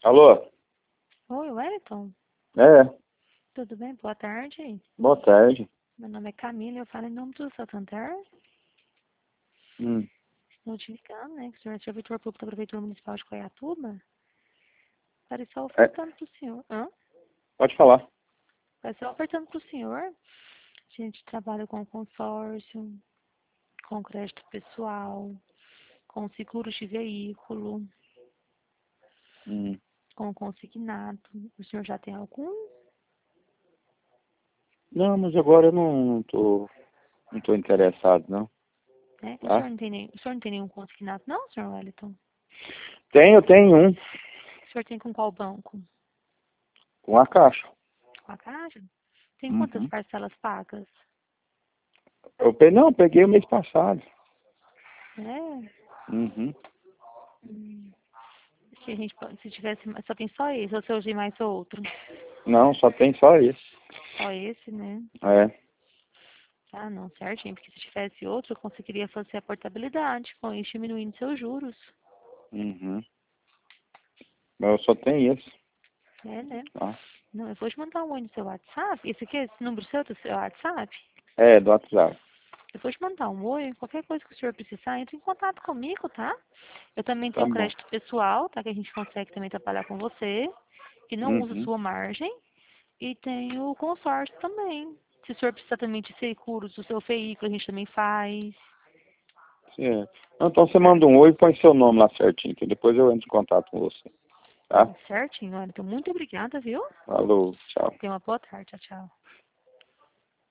Alô? Oi, Wellington. É, Tudo bem? Boa tarde. boa tarde. Meu nome é Camila, eu falo em nome do Santander. Hum. Estou te ligando, né? Que o senhor é servidor público da Prefeitura Municipal de Goiatuba. Parece só É, ofertando para o senhor. Hã? pode falar. Parece só ofertando para o senhor. A gente trabalha com consórcio, com crédito pessoal, com seguros de veículo, Hum. com consignado. O senhor já tem algum? Não, mas agora eu não tô interessado, não. Né? O Tá? senhor não tem nenhum consignado, não, senhor Wellington? Tenho um O senhor tem com qual banco? com a caixa. Com a Caixa? Tem quantas Uhum. parcelas pagas? Não, peguei o mês passado. É. Uhum. Hum. Se a gente, se tivesse, só tem só esse, ou se eu usei mais outro? Não, só tem só esse. Só esse, né? É. Ah, não, certinho, porque se tivesse outro, eu conseguiria fazer a portabilidade, com isso diminuindo seus juros. Uhum. Mas eu só tenho esse. É, né? Tá? Não, eu vou te mandar um oi no seu WhatsApp. Esse aqui, esse número seu do seu WhatsApp? É, do WhatsApp. Eu vou te mandar um oi, qualquer coisa que o senhor precisar, entre em contato comigo, tá? Eu também Tá tenho bom. crédito pessoal, tá? Que a gente consegue também trabalhar com você, que não usa Uhum. sua margem. E tem o consórcio também. Se o senhor precisar também de seguros do seu veículo, a gente também faz. Certo. Então você Tá? manda um oi e põe seu nome lá certinho, que depois eu entro em contato com você. Tá? Certinho, olha. Então, muito obrigada, viu? Falou, tchau. Tenha uma boa tarde. Tchau, tchau.